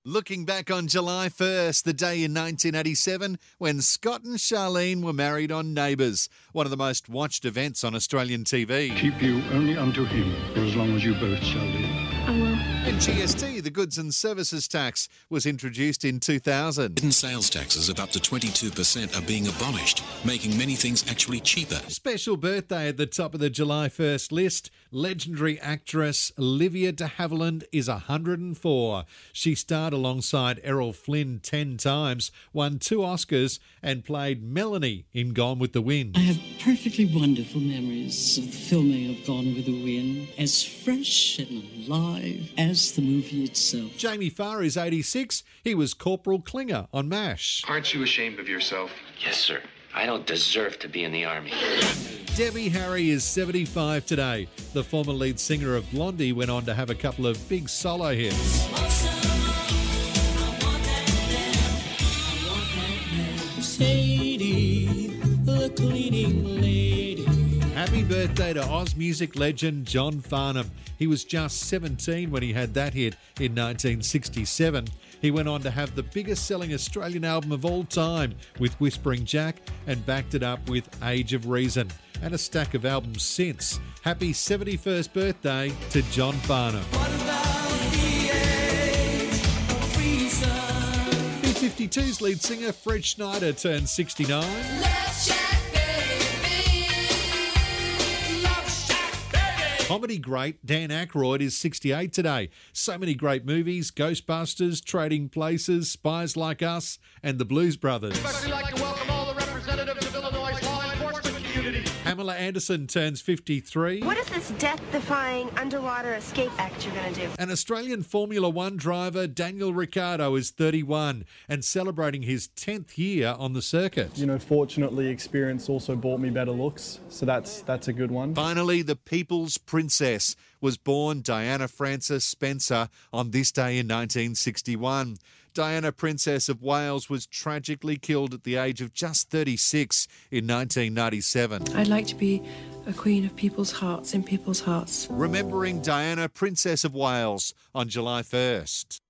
Looking back on July 1st, the day in 1987 when Scott and Charlene were married on Neighbours, one of the most watched events on Australian TV. Keep you only unto him for as long as you both shall live. I will. And GST, the Goods and Services Tax, was introduced in 2000. Hidden sales taxes of up to 22% are being abolished, making many things actually cheaper. Special birthday at the top of the July 1st list. Legendary actress Olivia de Havilland is 104. She starred alongside Errol Flynn 10 times, won 2 Oscars and played Melanie in Gone with the Wind. I have perfectly wonderful memories of the filming of Gone with the Wind, as fresh and alive as the movie itself. Jamie Farr is 86. He was Corporal Klinger on MASH. Aren't you ashamed of yourself? Yes, sir. I don't deserve to be in the army. Debbie Harry is 75 today. The former lead singer of Blondie went on to have a couple of big solo hits. Sadie, the cleaning lady. Happy birthday to Oz music legend John Farnham. He was just 17 when he had that hit in 1967. He went on to have the biggest selling Australian album of all time with Whispering Jack and backed it up with Age of Reason and a stack of albums since. Happy 71st birthday to John Farnham. B-52's lead singer Fred Schneider turned 69. Comedy great Dan Aykroyd is 68 today. So many great movies: Ghostbusters, Trading Places, Spies Like Us, and The Blues Brothers. We'd like to welcome all the representatives of Illinois' law enforcement community. Pamela Anderson turns 53. What is this death-defying underwater escape act you're going to do? An Australian Formula One driver, Daniel Ricciardo, is 31 and celebrating his 10th year on the circuit. You know, fortunately, experience also brought me better looks, so that's a good one. Finally, the People's Princess was born Diana Frances Spencer on this day in 1961. Diana, Princess of Wales, was tragically killed at the age of just 36 in 1997. I'd like to be a queen of people's hearts, in people's hearts. Remembering Diana, Princess of Wales on July 1st.